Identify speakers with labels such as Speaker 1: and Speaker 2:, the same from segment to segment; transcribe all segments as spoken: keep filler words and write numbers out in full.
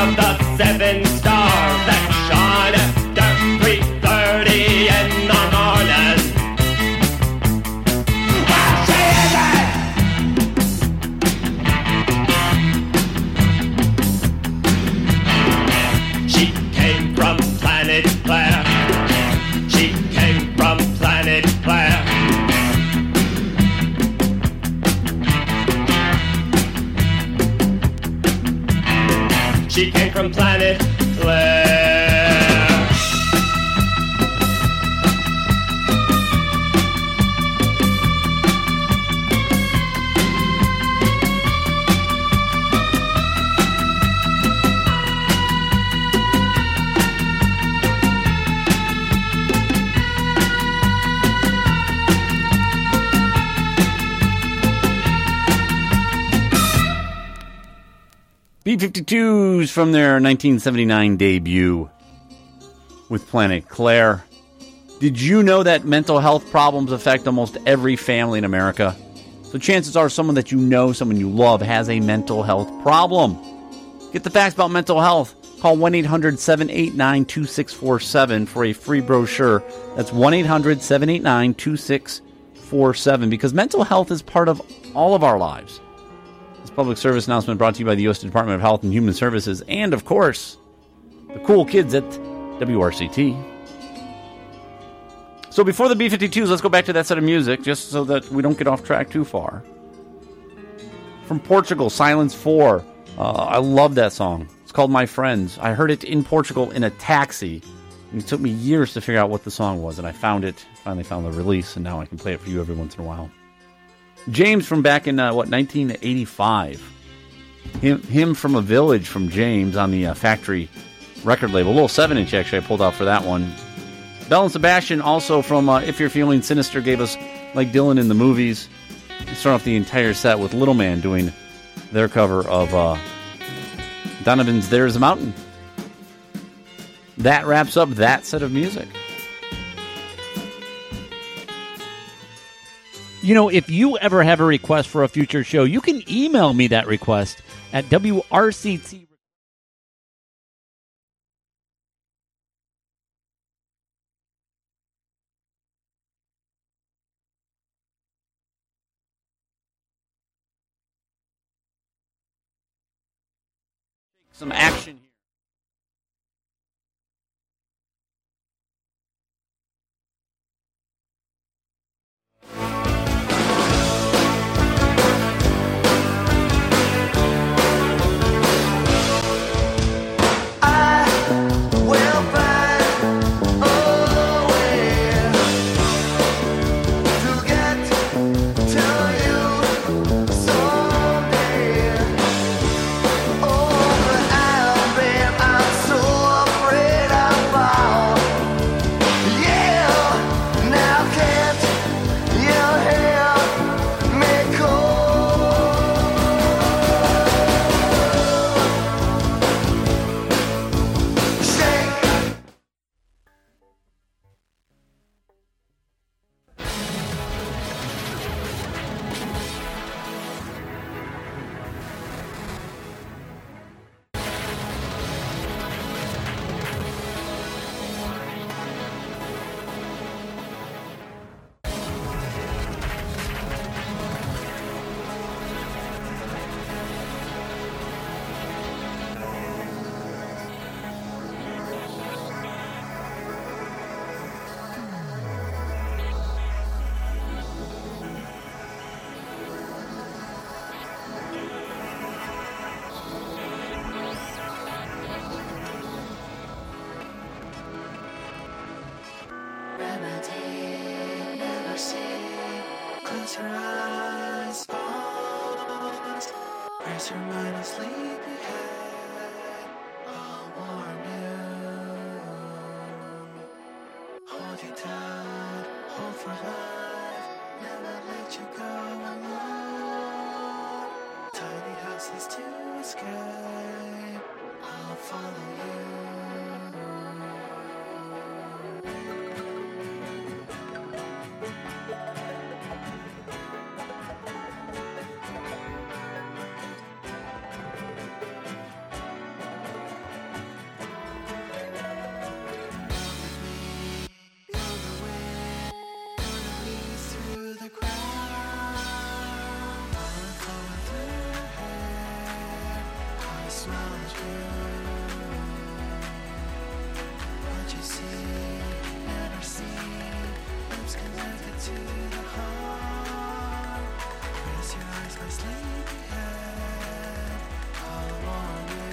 Speaker 1: of the seven stars that shine after three thirty in the morning. Well, she isn't. She came from Planet Claire. She came from Planet Claire. She came from Planet Claire.
Speaker 2: B fifty-twos from their nineteen seventy-nine debut with Planet Claire. Did you know that mental health problems affect almost every family in America? So chances are someone that you know, someone you love, has a mental health problem. Get the facts about mental health. Call one eight hundred seven eight nine two six four seven for a free brochure. That's one eight hundred seven eight nine two six four seven, because mental health is part of all of our lives. This public service announcement brought to you by the U S Department of Health and Human Services and, of course, the cool kids at W R C T. So before the B fifty-twos, let's go back to that set of music, just so that we don't get off track too far. From Portugal, Silence four. Uh, I love that song. It's called My Friends. I heard it in Portugal in a taxi, and it took me years to figure out what the song was, and I found it, finally found the release, and now I can play it for you every once in a while. James from back in, uh, what, nineteen eighty-five. Him, him from a Village from James on the uh, Factory record label. A little seven inch, actually, I pulled out for that one. Belle and Sebastian, also from uh, If You're Feeling Sinister, gave us Like Dylan in the Movies. We start off the entire set with Little Man doing their cover of uh, Donovan's There's a Mountain. That wraps up that set of music.
Speaker 3: You know, if you ever have a request for a future show, you can email me that request at W R C T.
Speaker 2: Some action here.
Speaker 4: Close your eyes, pause, rest your mind and sleepy head. I'll warm you. Hold you tight, hold for life, never let you go alone. Tiny houses to escape, I'll follow you. smile is true. What you see, never see. Lips connected to the heart. Rest your eyes, my sleepy head. All I want you.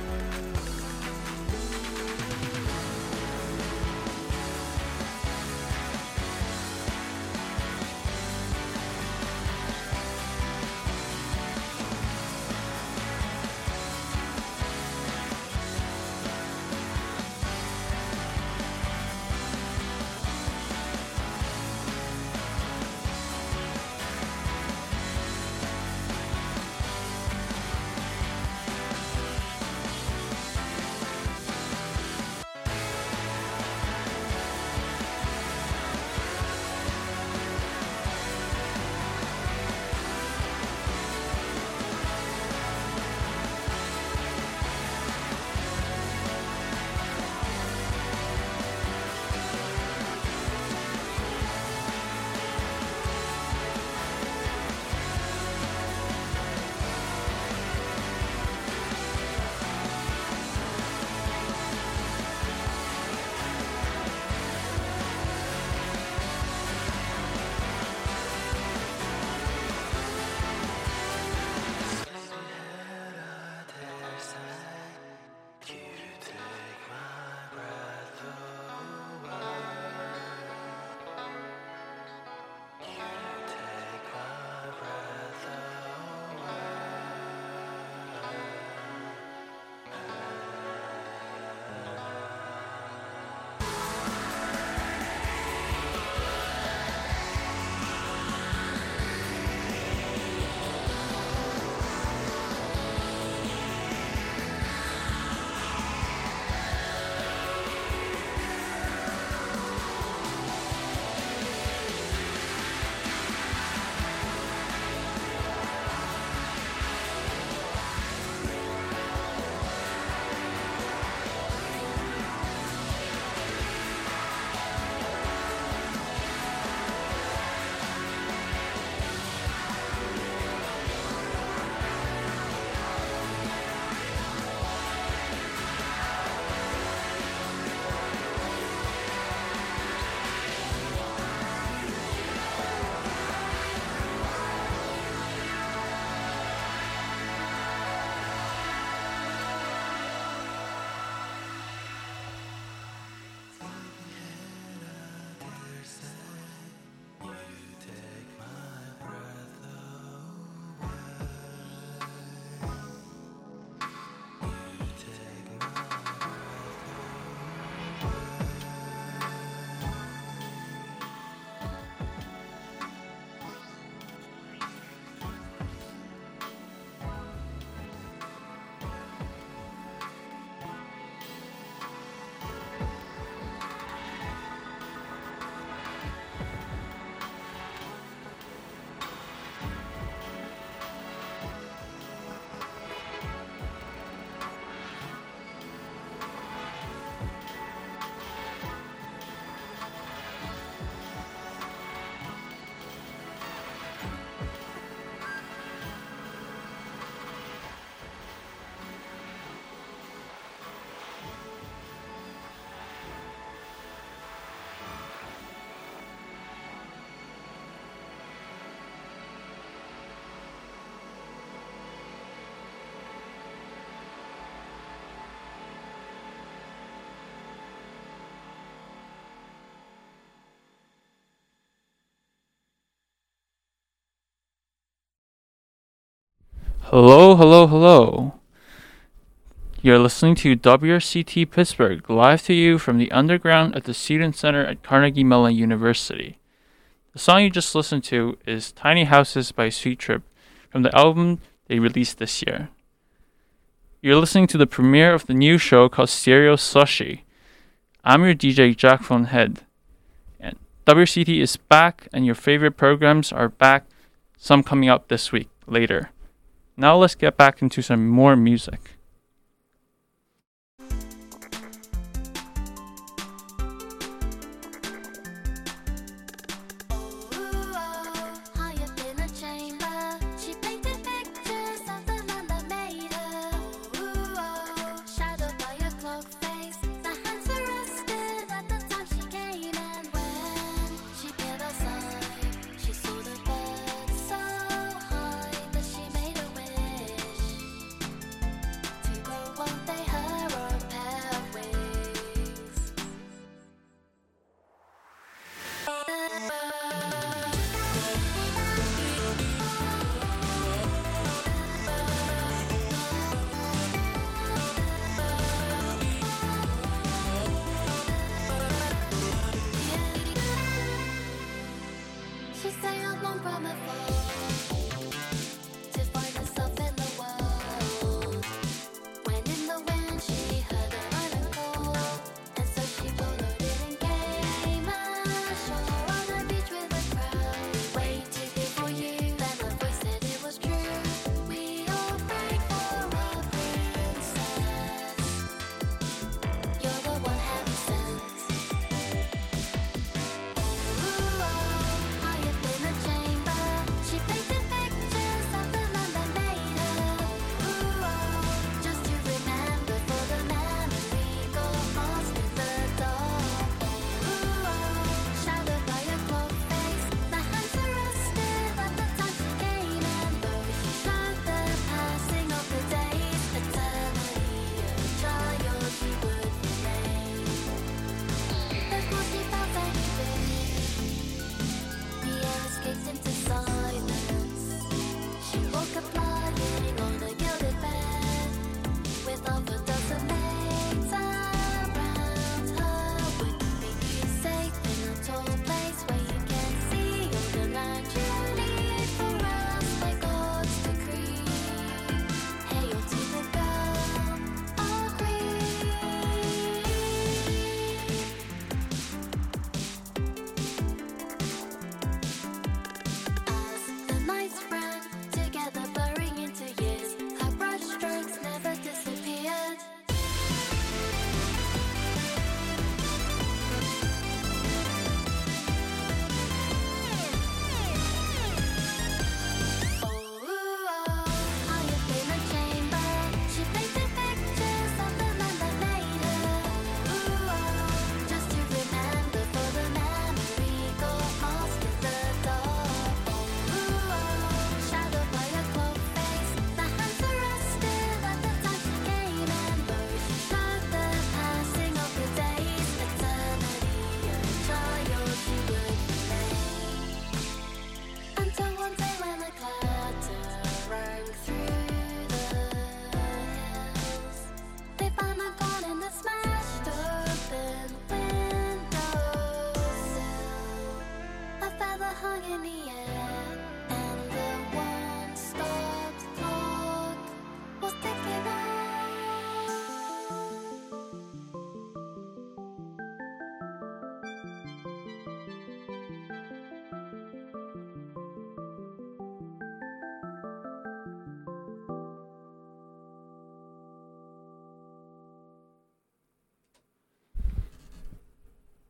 Speaker 5: Hello, hello, hello. You're listening to W R C T Pittsburgh, live to you from the underground at the Student Center at Carnegie Mellon University. The song you just listened to is Tiny Houses by Sweet Trip from the album they released this year. You're listening to the premiere of the new show called Stereo Sushi. I'm your D J, Jack Von Head. And W R C T is back, and your favorite programs are back, some coming up this week, later. Now let's get back into some more music.
Speaker 6: She painted pictures of the man that made her. Ooh,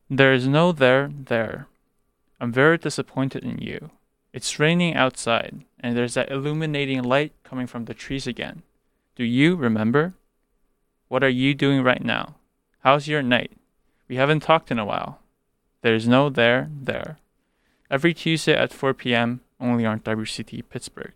Speaker 5: There is no there there. I'm very disappointed in you. It's raining outside, and there's that illuminating light coming from the trees again. Do you remember? What are you doing right now? How's your night? We haven't talked in a while. There's no there there. Every Tuesday at four p.m. only on W C T Pittsburgh.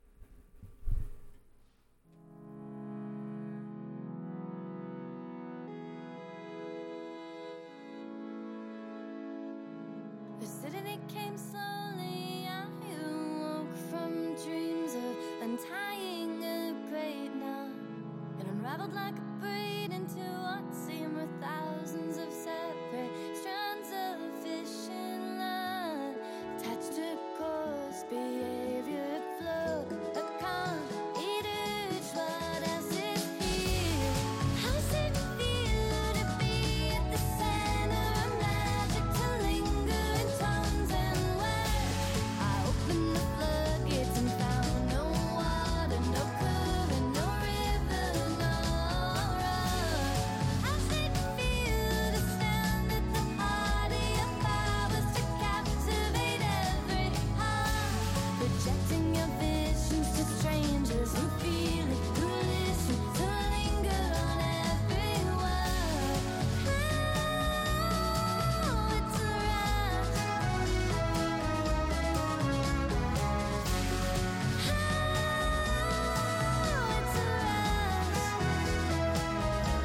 Speaker 6: Yesterday it came slowly. I awoke from dreams of untying a great knot and unraveled like a braid into what seemed were thousands of separate strands of fishing line attached to course behavior flow. A calm, each what else is here? How's it feel to be at the center of magic, to linger in tones and words? I opened the floodgates and found no water, no current, no river, no road. How's it feel to stand at the heart of your powers, to captivate every heart, projecting your visions to strangers who feel it, who listen, to linger on every word? Oh, it's a rush. Oh, it's a rush.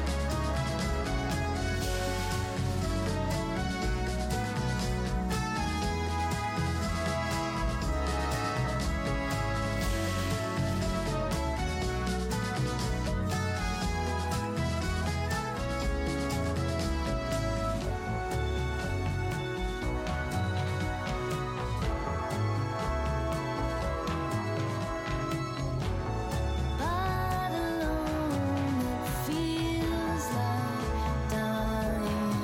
Speaker 6: But alone it feels like dying.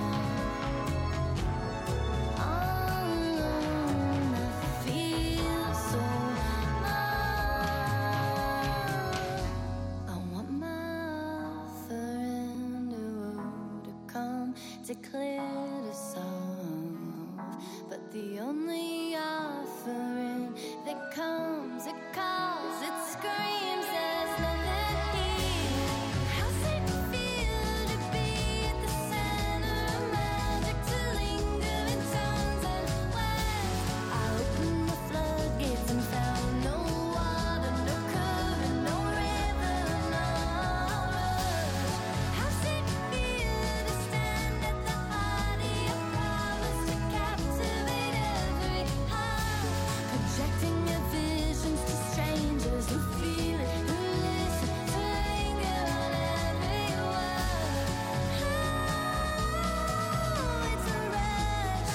Speaker 6: All alone I feel so numb. I want my friend to come to clear to solve, but the only offering that comes, it calls, it screams, there's nothing here. How's it feel to be at the center of magic, to linger in tones and words? I opened the floodgates and found no water, no current, no river, no road. How's it feel to stand at the heart of your powers, to captivate every heart, projecting your visions to strangers who feel it, who listen, to linger on every word? Oh, it's a rush.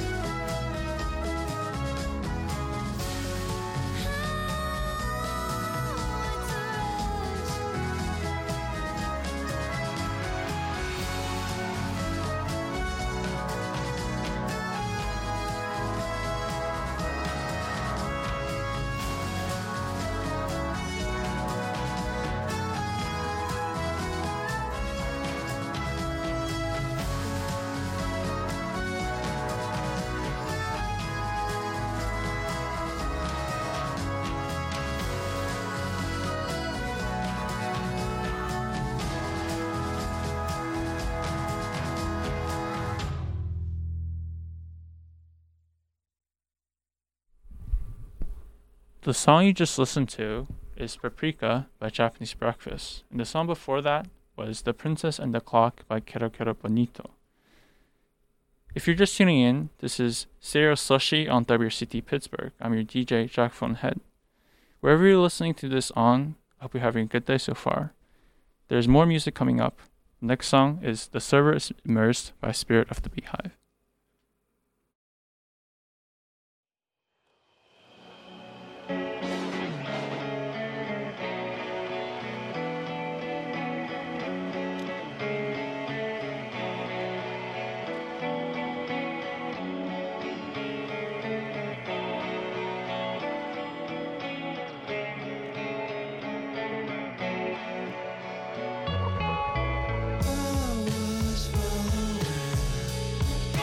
Speaker 5: The song you just listened to is Paprika by Japanese Breakfast, and the song before that was The Princess and the Clock by Kero Kero Bonito. If you're just tuning in, this is Stereo Sushi on W C T Pittsburgh. I'm your D J, Jack Phone Head. Wherever you're listening to this on, I hope you're having a good day so far. There's more music coming up. Next song is The Server is Immersed by Spirit of the Beehive.
Speaker 4: I was falling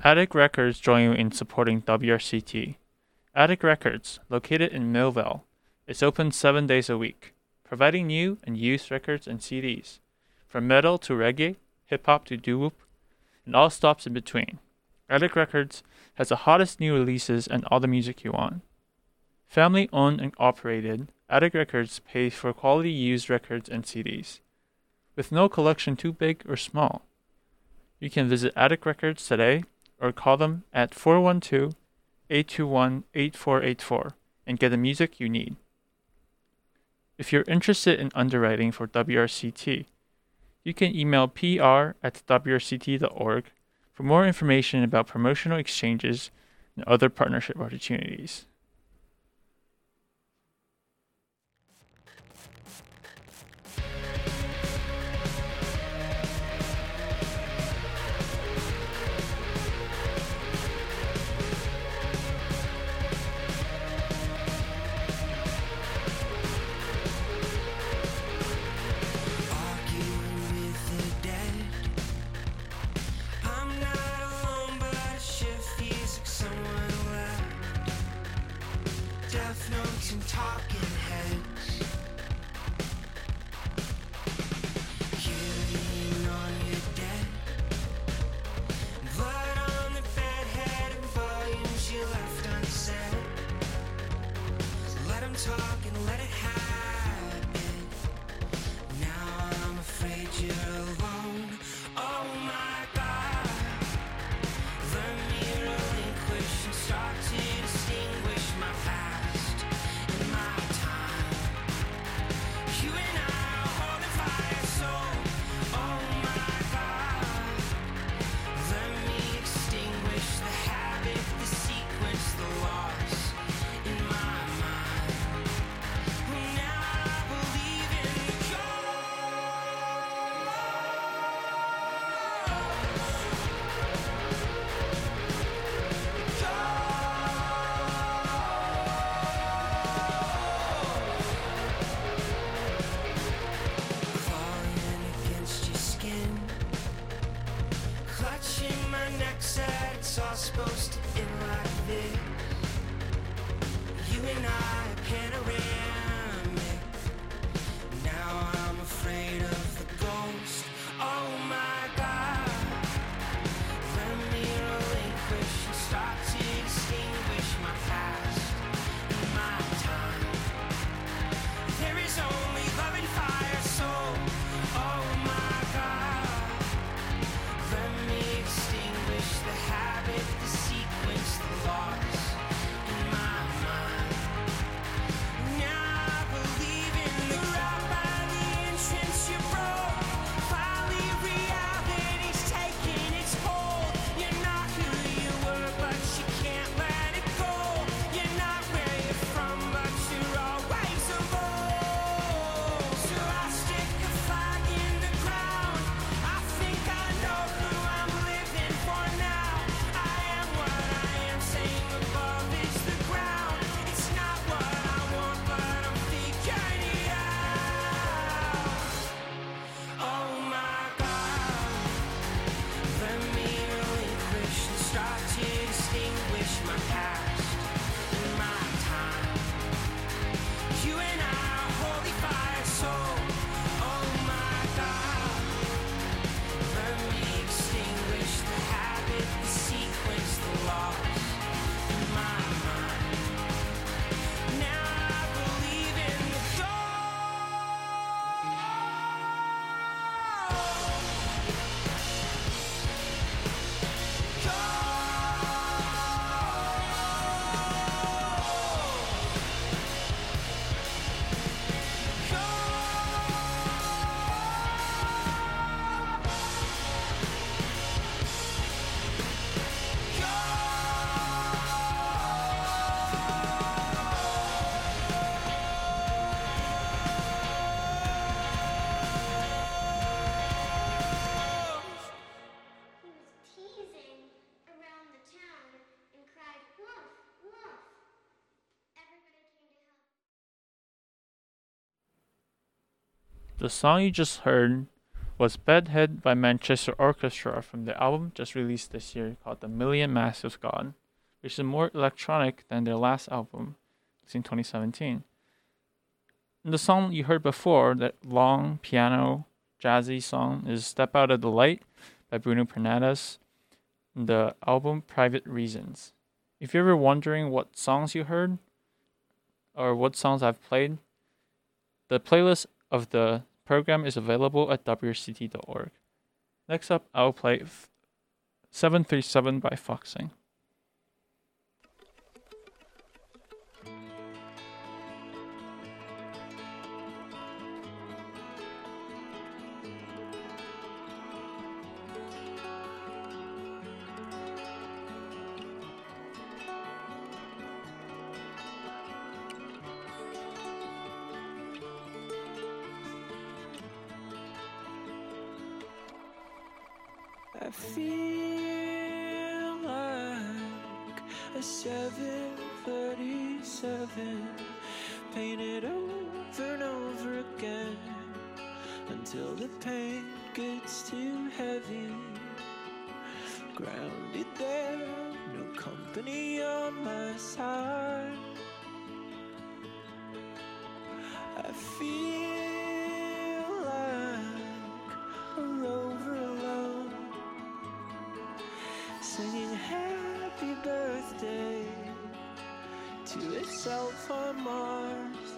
Speaker 5: Attic Records join you in supporting W R C T. Attic Records, located in Millville, is open seven days a week, providing new and used records and C Ds, from metal to reggae, hip-hop to doo-wop, and all stops in between. Attic Records has the hottest new releases and all the music you want. Family owned and operated, Attic Records pays for quality used records and C Ds, with no collection too big or small. You can visit Attic Records today or call them at four one two, eight two one, eight four eight four and get the music you need. If you're interested in underwriting for W R C T, you can email P R at W R C T dot org for more information about promotional exchanges and other partnership opportunities.
Speaker 4: Arguing with the dead. I'm not alone, but it sure feels like someone left. Death notes and talking heads. Killing on your dead. Blood on the bed, head and volumes you left unsaid. Let 'em talk and let it happen. Now I'm afraid you're alone. Oh my God. Let me relinquish and start to distinguish my past and my time. You and I are holding fire, so oh my God. Let me extinguish the habit, the sequence, the loss in my mind. Now I believe in the Falling against your skin, clutching my neck, said it's all supposed to end like this. You and I are panoramic. Now I'm afraid of the ghost. Oh my God. Let me relinquish and start to distinguish my past and my time. There is only love and fire, so oh my God. Let me extinguish the habit, the sequence, the loss in my mind. Now I believe in the route by the entrance you broke. Finally reality's taking its hold. You're not who you were, but you can't let it go. You're not where you're from, but you're always alone. So I stick a flag in the ground. I think I know who I'm living for now. I am what I am, saying above is the ground. It's not what I want, but I'm figuring it out. Oh my God. Let me relinquish and start to distinguish my past and my time. You and I are holy fire, so oh my God. Let me extinguish the habit, the sequence, the loss in my mind. Now I believe in the
Speaker 7: He was teasing around the town and cried, "Woof, woof." Everybody came to help.
Speaker 5: The song you just heard was Bedhead by Manchester Orchestra from the album just released this year called The Million Massive God, which is more electronic than their last album, it's in twenty seventeen. And the song you heard before, that long piano jazzy song, is Step Out of the Light by Bruno Fernandes, the album Private Reasons. If you're ever wondering what songs you heard or what songs I've played, the playlist of the program is available at W R C T dot org. Next up, I'll play f- seven three seven by Foxing.
Speaker 4: I feel like a seven thirty-seven painted over and over again until the pain gets too heavy. Grounded there, no company on my side. I feel like a rover alone, singing happy birthday to itself on Mars.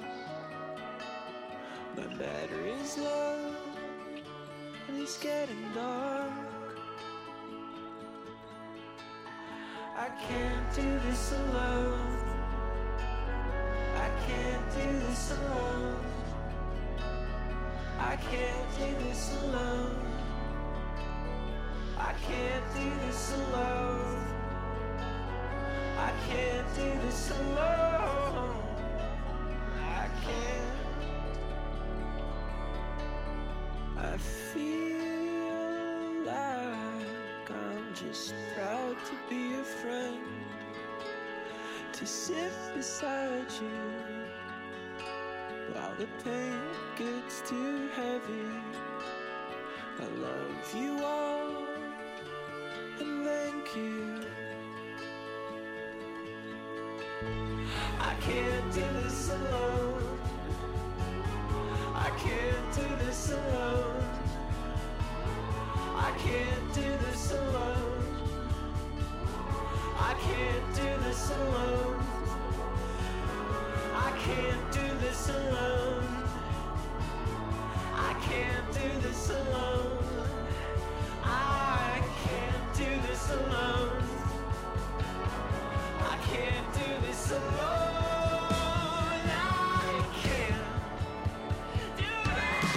Speaker 4: My battery's low and it's getting dark. I can't do this alone. I can't do this alone. I can't do this alone. I can't do this alone. I can't do this alone. I can't. I feel like I'm just proud to be a friend, to sit beside you while the pain gets too heavy. I love you all and thank you. I can't do this alone. I can't do this alone. I can't do this alone. I can't do this alone. I can't do this alone. I can't do this alone. I can't do this alone. I can't do this alone. I can't do this.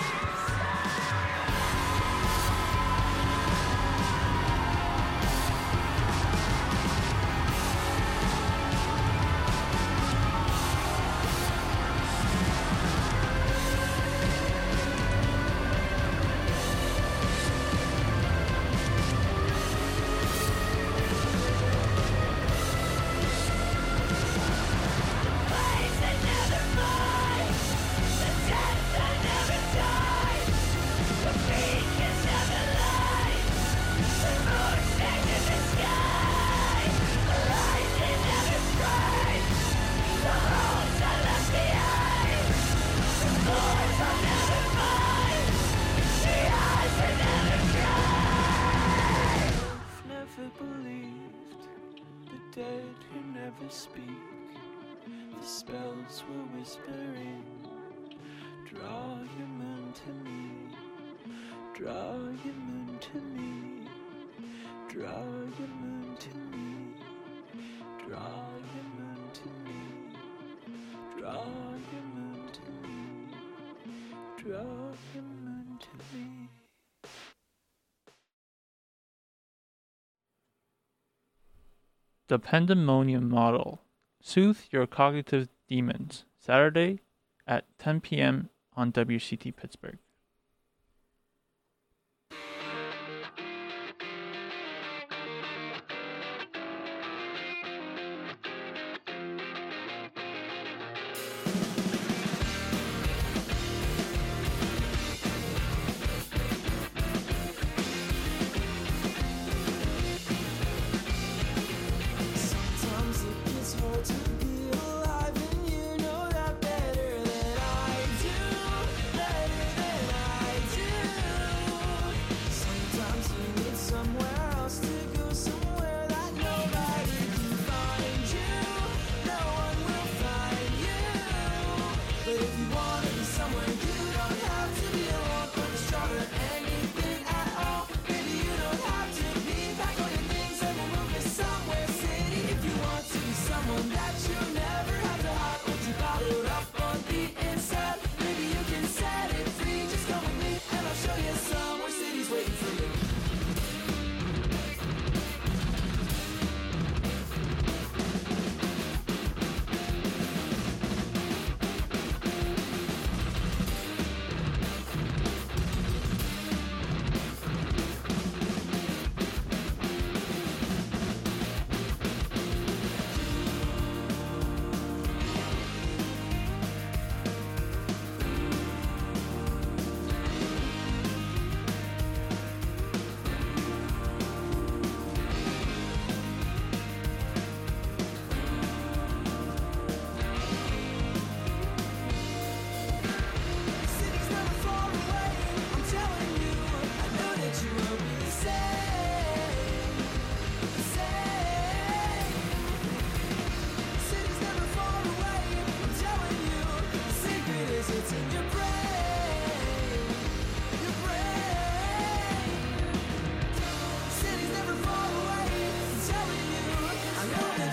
Speaker 4: Never believed the dead who never speak. The spells were whispering. Draw your moon to me. Draw your moon to me. Draw your moon to me. Draw your moon to me. Draw your moon to me. Draw your moon to me.
Speaker 5: The Pandemonium Model. Soothe Your Cognitive Demons. Saturday at ten p.m. on W C T Pittsburgh.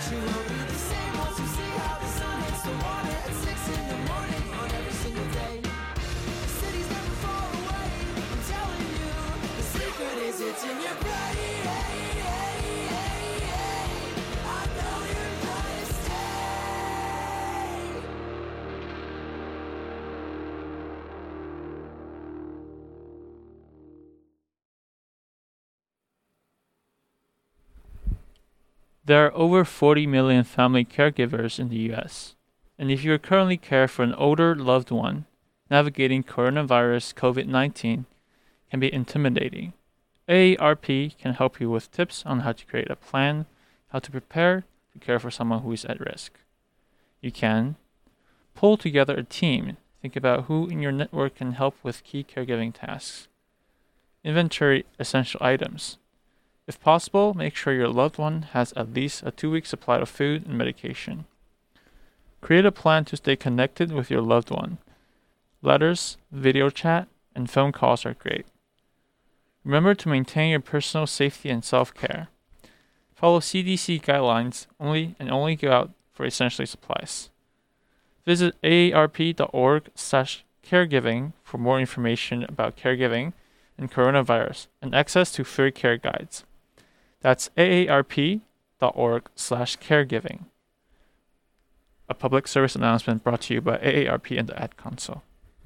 Speaker 4: She won't be the same once you see how the sun hits the water at six in the morning on every single day. The city's never far away, I'm telling you. The secret is it's in your brain. I know you're gonna stay.
Speaker 5: There are over forty million family caregivers in the U S, and if you currently care for an older loved one, navigating coronavirus COVID nineteen can be intimidating. A A R P can help you with tips on how to create a plan, how to prepare to care for someone who is at risk. You can pull together a team, think about who in your network can help with key caregiving tasks. Inventory essential items. If possible, make sure your loved one has at least a two-week supply of food and medication. Create a plan to stay connected with your loved one. Letters, video chat, and phone calls are great. Remember to maintain your personal safety and self-care. Follow C D C guidelines only and only go out for essential supplies. Visit A A R P dot org slash caregiving for more information about caregiving and coronavirus and access to free care guides. That's A A R P dot org slash caregiving. A public service announcement brought to you by A A R P and the Ad Council.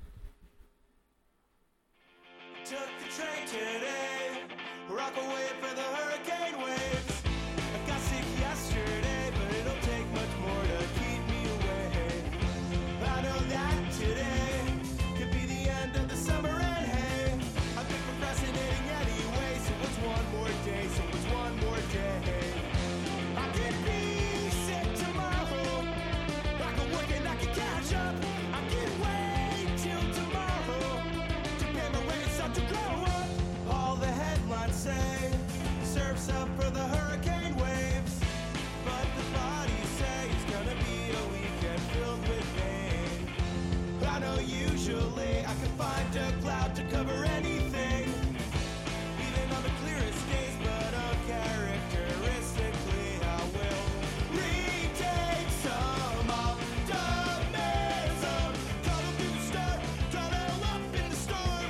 Speaker 4: Took the train today, rock away for the hurricane waves. I got sick yesterday, but it'll take much more to keep me away. I know that today could be the end of the summer and hey, I've been procrastinating anyway, so what's one more day, so what's one more day? I could be sick tomorrow, I could work and I could catch up, I could wait till tomorrow to pay my way start to grow up. All the headlines say surf's up for the hurricane waves, but the bodies say it's gonna be a weekend filled with pain. I know usually I can find a cloud to cover anything, even on the clearest days, but uncharacteristically I will retake some optimism. Cuddle through the storm, tunnel up in the storm.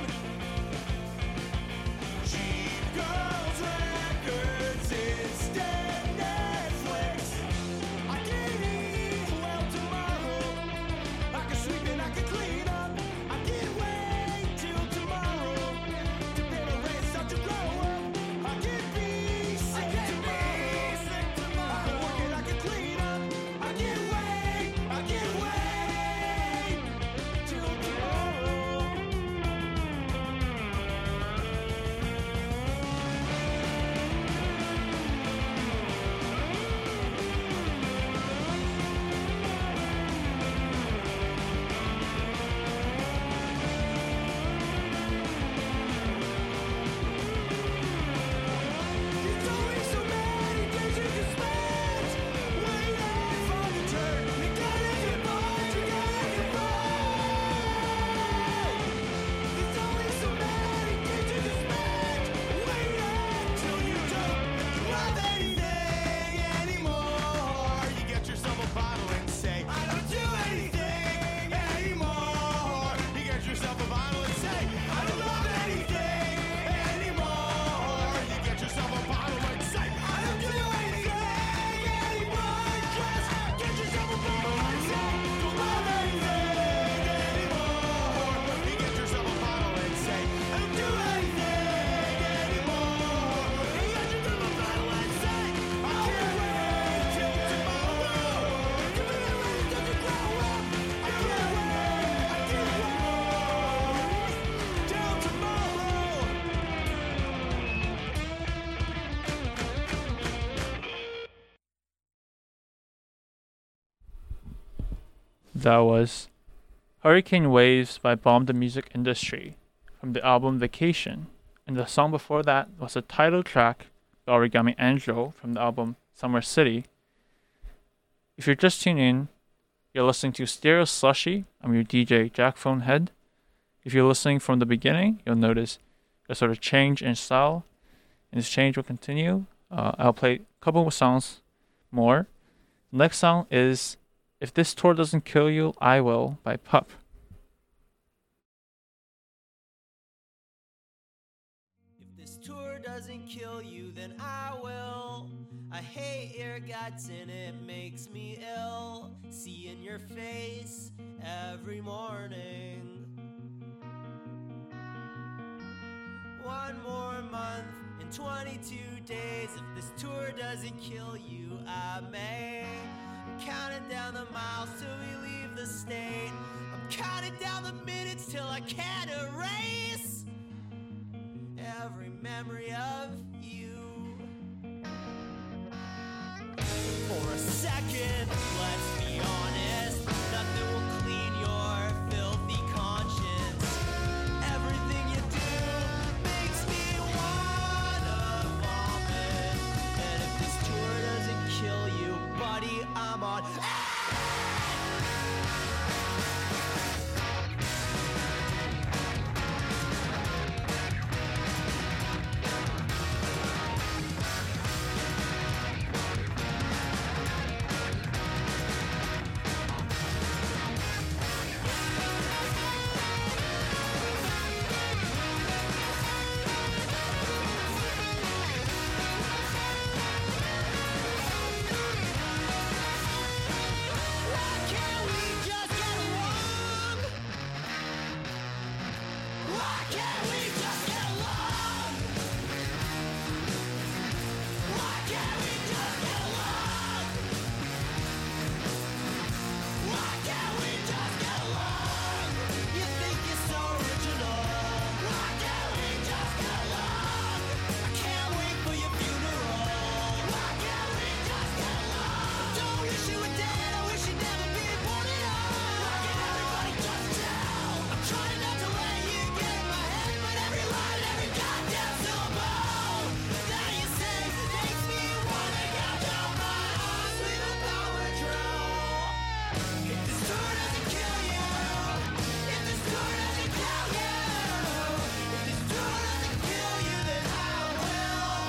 Speaker 4: Cheap girls records instead Netflix. I can eat well tomorrow. I can sweep and I can clean up. I can wait till tomorrow to pay my way start to grow up. I can be sick tomorrow. I can work and I can clean up. I can wait. I can wait till tomorrow. It's always so many days you can spend waiting for the turn. You gotta get bored, you gotta get bored. It's always so many days you can spend waiting till you don't love anything anymore. You get yourself a bottle and say, I don't do anything anymore. You get yourself a bottle and say, I don't love anything anymore. You get yourself a bottle and say, I don't do anything anymore. Just get yourself a bottle and say, don't love anything anymore. You get yourself a bottle and say, I don't do anything anymore. You get yourself a bottle and say, I can't wait till tomorrow. Give me that way till you grow up. I can't wait, I can't wait till tomorrow.
Speaker 5: That was Hurricane Waves by Bomb the Music Industry from the album Vacation. And the song before that was the title track by Origami Angel from the album Summer City. If you're just tuning in, you're listening to Stereo Slushy. I'm your D J, Jack Phonehead. If you're listening from the beginning, you'll notice a sort of change in style, and this change will continue. Uh, I'll play a couple of songs more, Next song is If This Tour Doesn't Kill You, I Will by Pup.
Speaker 8: If this tour doesn't kill you, then I will. I hate your guts and it makes me ill. Seeing your face every morning. One more month and twenty-two days. If this tour doesn't kill you, I may. I'm counting down the miles till we leave the state. I'm counting down the minutes till I can't erase every memory of you. For a second, let's be honest, nothing will clean your filthy conscience. Everything you do makes me wanna vomit. And if this tour doesn't kill you, buddy, I'm on. Why can't we just get along? Why can't we just get along? Why can't we just get along? Why can't we just get along? You think you're so original. Why can't we just get along? I can't wait for your funeral. Why can't we just get along? Don't wish you were dead. I wish you'd never been born at all. Why can't everybody just tell? I'm trying not to let you get in my head, but every line, every goddamn syllable that you say makes me wanna get down my arms with a power drill. If this tour doesn't kill you, if this tour doesn't kill you, if this tour doesn't kill you, then I will.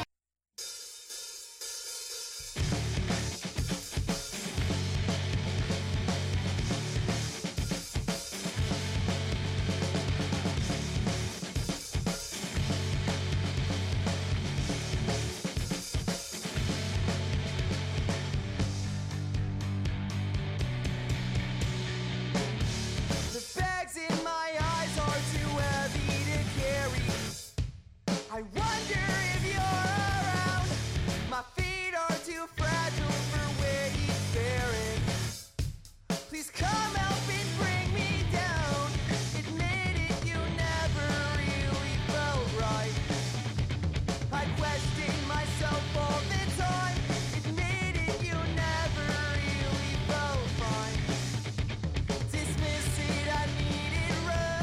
Speaker 8: The bags in my eyes are too heavy to carry. I wonder if you're around. My feet are too fragile for weight bearing. Please come help and bring me down. Admit it, you never really felt right. I question myself all the time. Admit it, you never really felt fine. Dismiss it, I need it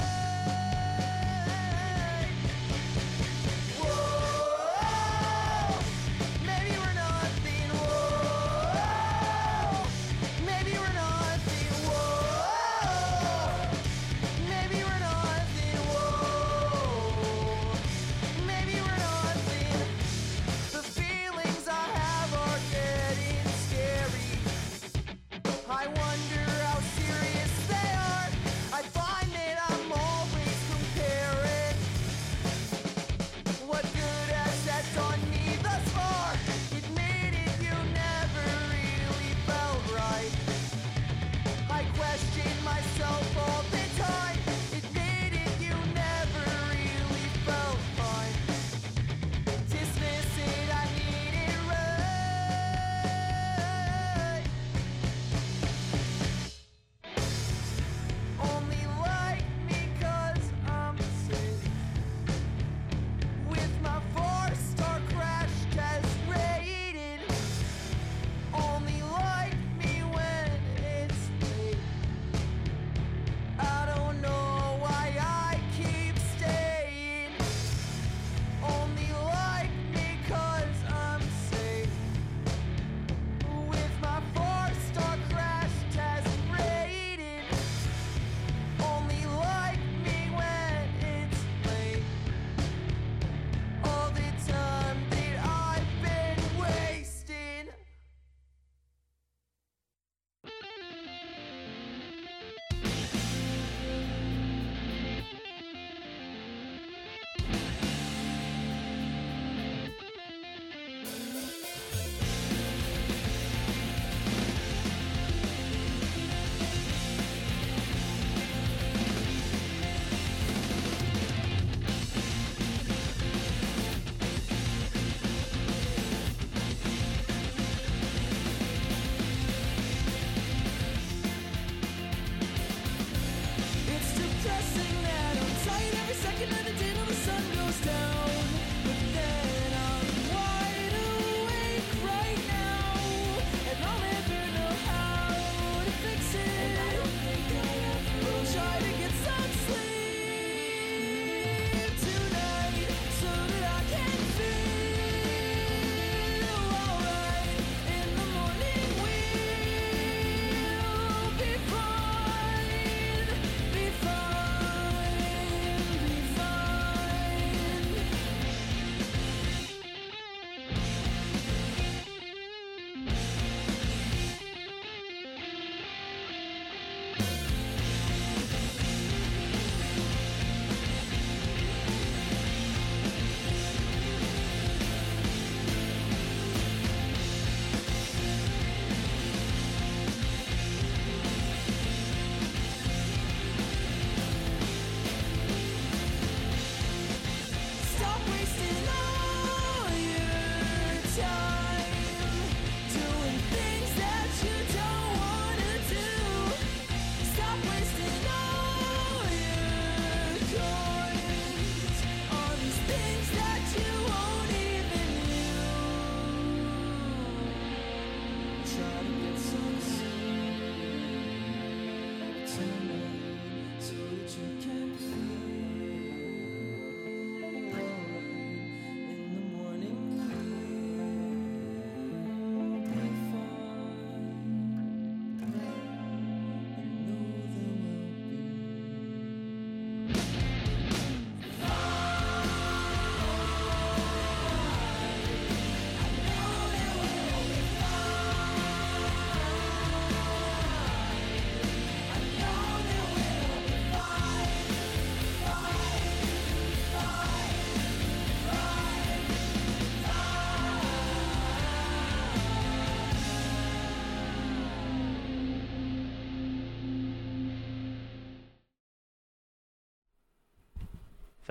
Speaker 8: right. Whoa, maybe we're nothing. Whoa, maybe we're nothing. Whoa, maybe we're nothing. Whoa, maybe we're nothing. The feelings I have are getting scary. I wonder how serious they are. I find that I'm always comparing. What good has that done me thus far? Admit it, you never really felt right. I question myself all the time. Admit it, you never really felt fine. Dismiss it, I need it right.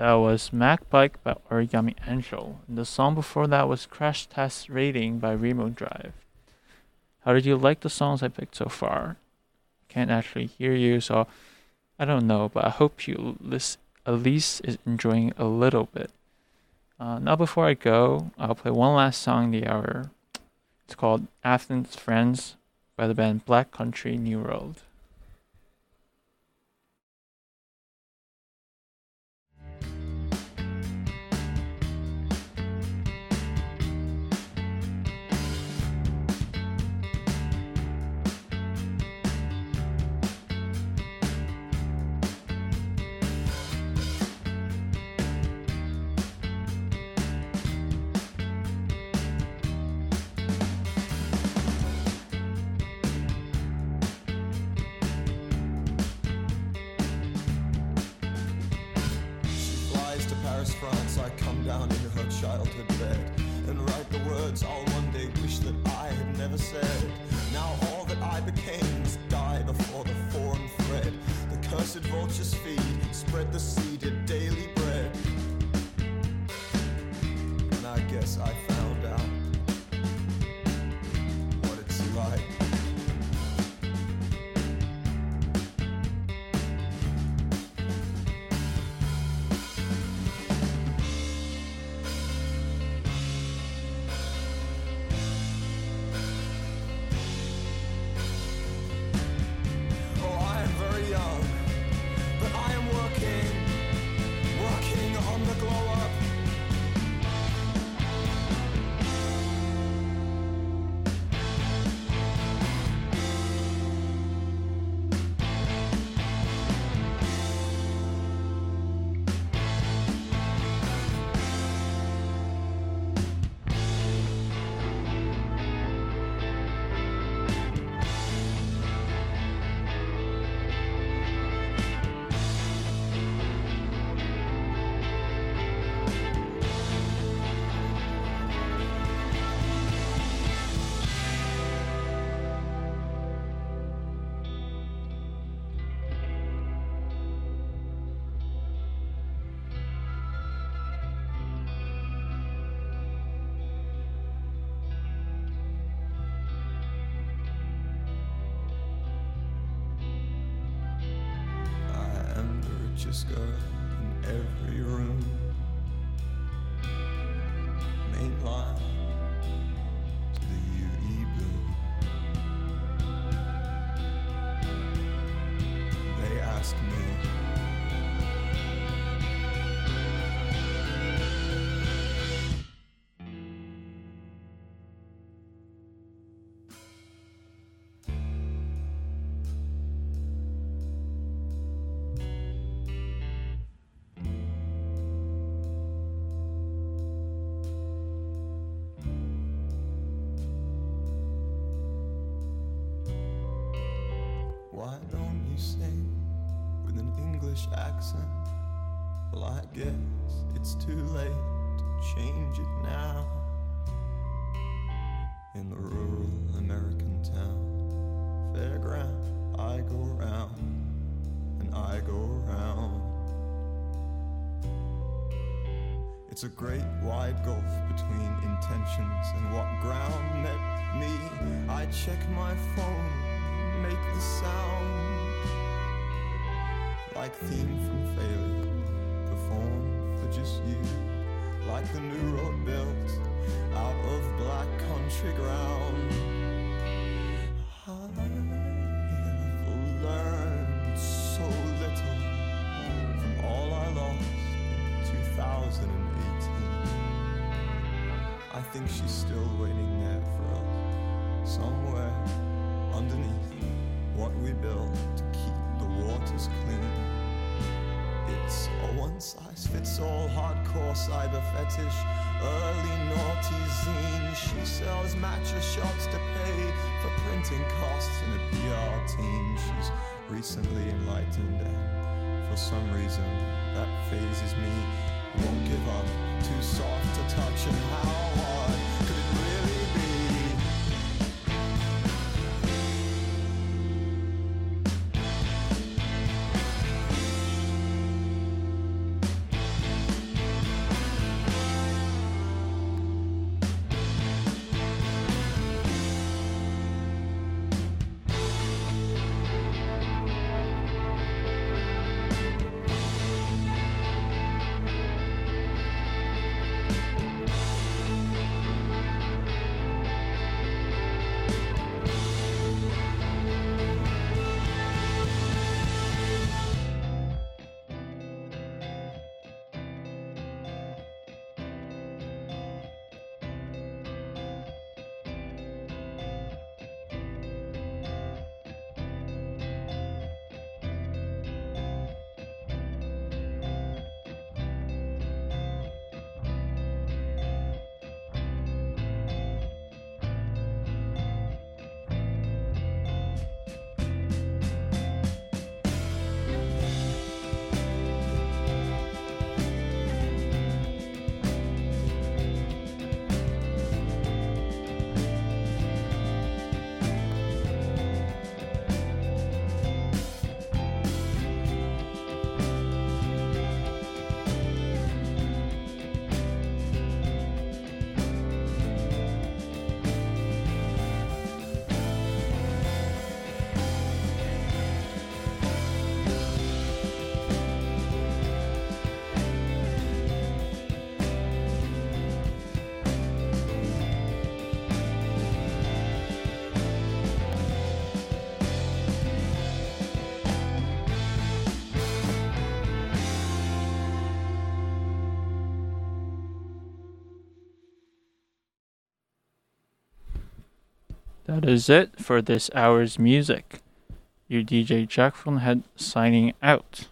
Speaker 5: That was Mac Bike by Origami Angel. And the song before that was Crash Test Rating by Remo Drive. How did you like the songs I picked so far? Can't actually hear you, so I don't know, but I hope you lis- at least is enjoying a little bit. Uh, now before I go, I'll play one last song in the hour. It's called Athens Friends by the band Black Country New World.
Speaker 9: She flies to Paris, France. I come down in her childhood bed and write the words I'll one day wish that I had never said. Now all that I became must die before the foreign thread. The cursed vultures feed, spread the seeded daily bread. And I guess I found out what it's like. Oh, I am very young, but I am working, working on the glow up. I am the richest girl in every room. Main line to the U E Blue. They ask me, why don't you sing with an English accent? Well, I guess it's too late to change it now. In the rural American town, fairground, I go round and I go round. It's a great wide gulf between intentions and what ground met me. I check my phone, make the sound like theme from failure, perform for just you, like the new road built out of black country ground. I have learned so little from all I lost in two thousand eighteen. I think she's still waiting there for us, somewhere underneath what we built to keep the waters clean. It's a one-size-fits-all hardcore cyber fetish, early naughty zine. She sells matcha shots to pay for printing costs in a P R team. She's recently enlightened and for some reason that phases me. Won't give up, too soft to touch, and how hard could it really be?
Speaker 5: That is it for this hour's music. Your D J Jack from the Head signing out.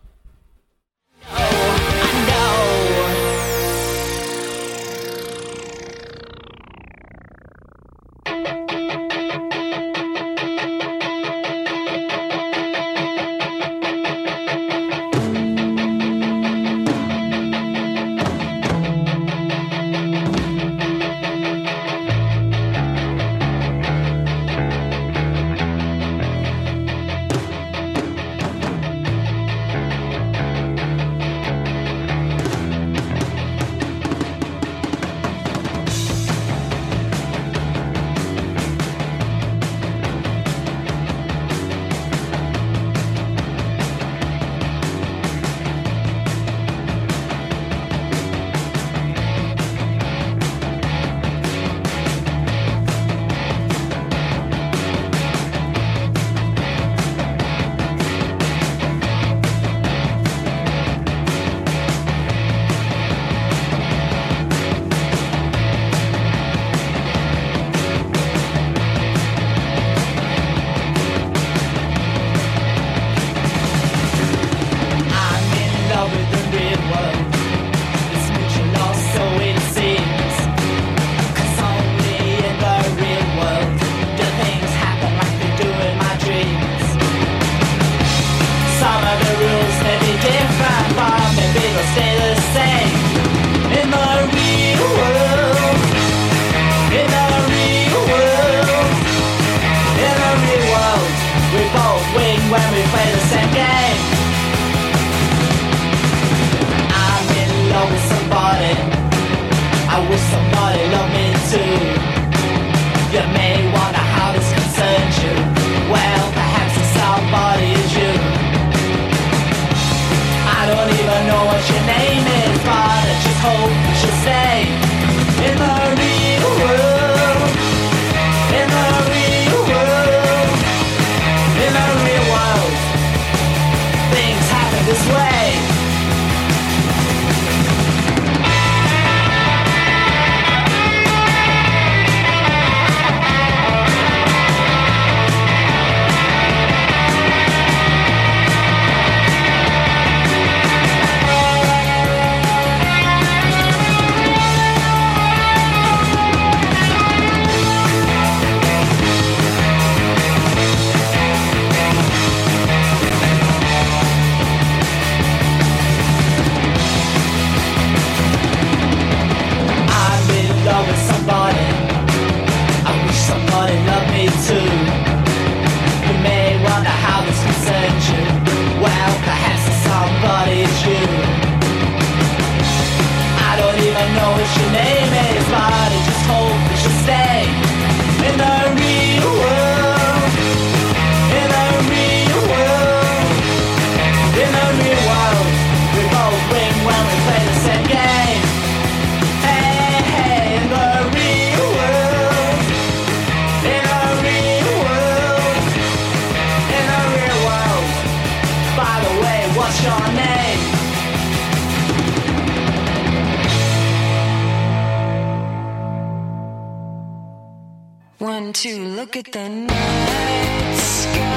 Speaker 4: One, two, look at the night sky.